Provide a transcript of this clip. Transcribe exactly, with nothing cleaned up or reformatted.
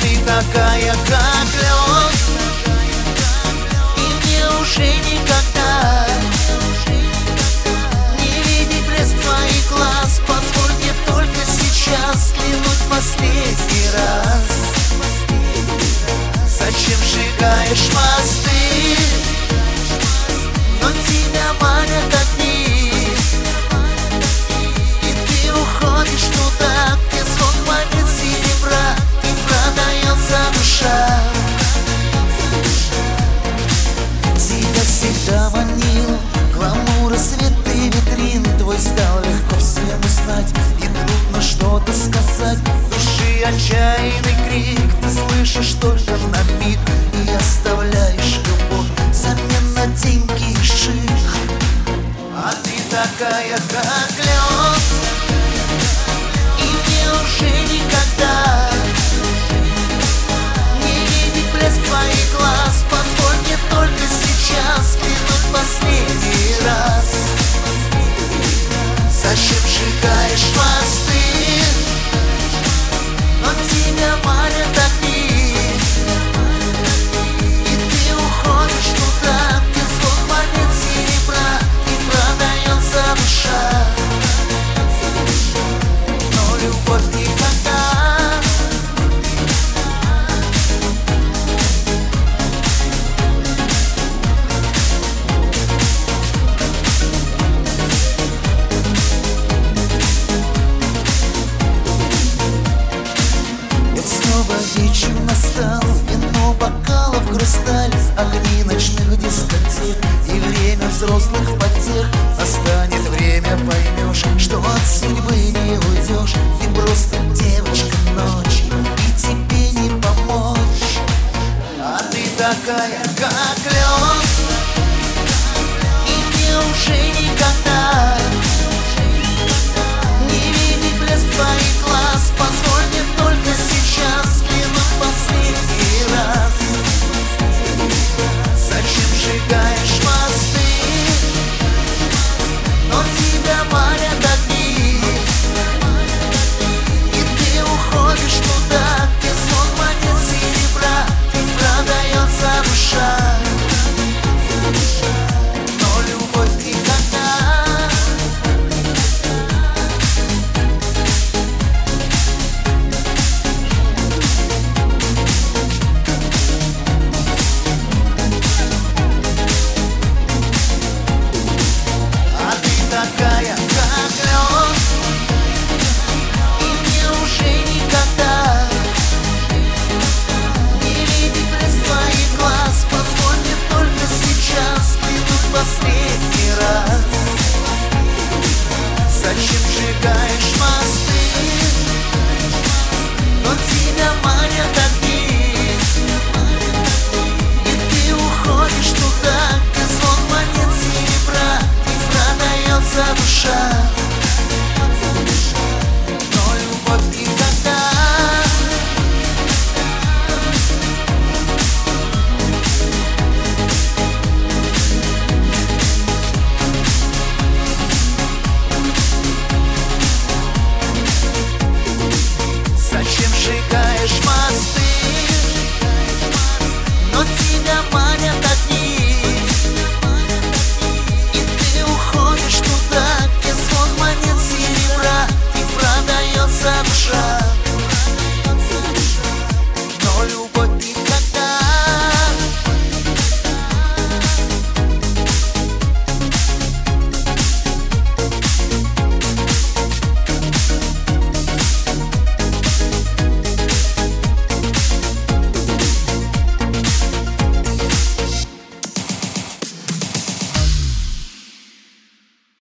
ты такая, как лед, и мне уже никогда не видеть блеск твоих глаз. Позволь мне только сейчас взглянуть последний раз. Зачем сжигаешь мосты, но тебя манят огни, и ты уходишь туда, где звон монет серебра и продается душа. Тебя всегда манил гламур и цветы витрин, твой стал легко всем узнать, и трудно что-то сказать. Души отчаянный крик, ты слышишь только на миг и оставляешь любовь взамен на деньги и шик. А ты такая, как лед, и мне уже никогда не видеть блеск твоих глаз. Позволь мне только сейчас взглянуть последний раз. Зачем сжигаешь мосты, но тебя манят огни, и ты уходишь туда, где звон монет серебра и продается душа. Но любовь никогда вечер настал, вино бокалов, хрусталь, огни ночных дискотек и время взрослых потех. Настанет время, поймешь, что от судьбы не уйдешь, и просто